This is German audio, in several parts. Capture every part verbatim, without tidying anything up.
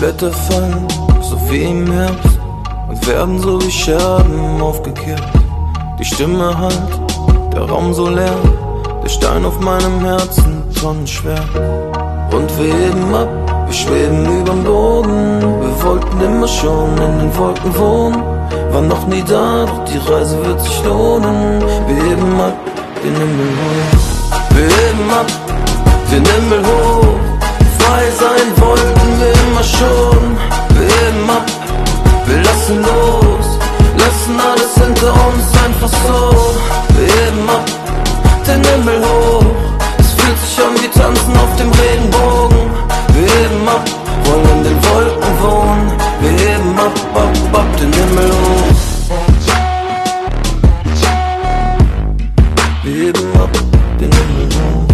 Blätter fallen, so wie im Herbst, und werden so wie Scherben aufgekehrt. Die Stimme halt, der Raum so leer, der Stein auf meinem Herzen tonnenschwer. Und wir heben ab, wir schweben überm Boden. Wir wollten immer schon in den Wolken wohnen, waren noch nie da, doch die Reise wird sich lohnen. Wir heben ab, den Himmel hoch. Wir heben ab, den Himmel hoch. Frei sein wollten wir immer schon. Wir heben ab, wir lassen los, lassen alles hinter uns einfach so. Wir heben ab, den Himmel hoch. Es fühlt sich an wie Tanzen auf dem Regenbogen. Wir heben ab, wollen in den Wolken wohnen. Wir heben ab, ab, ab, den Himmel hoch. Wir heben ab, den Himmel hoch.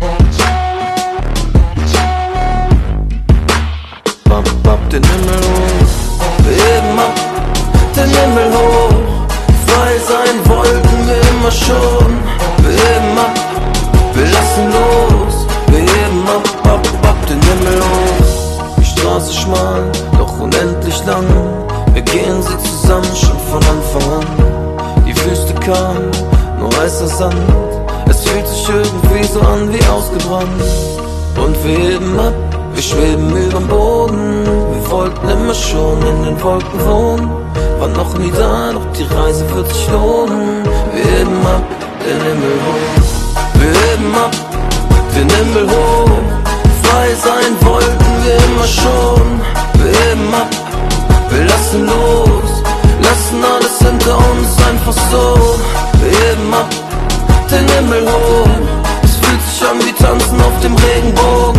Ab, ab, den Himmel hoch. Wir heben ab, den Himmel hoch. Frei sein wollten wir immer schon. Wir heben ab, wir lassen los. Wir heben ab, ab, ab, den Himmel hoch. Die Straße schmal, doch unendlich lang. Wir gehen sie zusammen schon von Anfang an. Die Wüste kam, nur weißer Sand. Es fühlt sich irgendwie so an wie ausgebrannt. Und wir heben ab, wir schweben überm Boden. Wir wollten immer schon in den Wolken wohnen, waren noch nie da, doch die Reise wird sich lohnen. Wir heben ab, den Himmel hoch. Wir heben ab, den Himmel hoch. Frei sein wollten wir immer schon. Wir heben ab, wir lassen los, lassen alles hinter uns einfach so. Wir heben ab, den Himmel hoch. Es fühlt sich an wie Tanzen auf dem Regenbogen.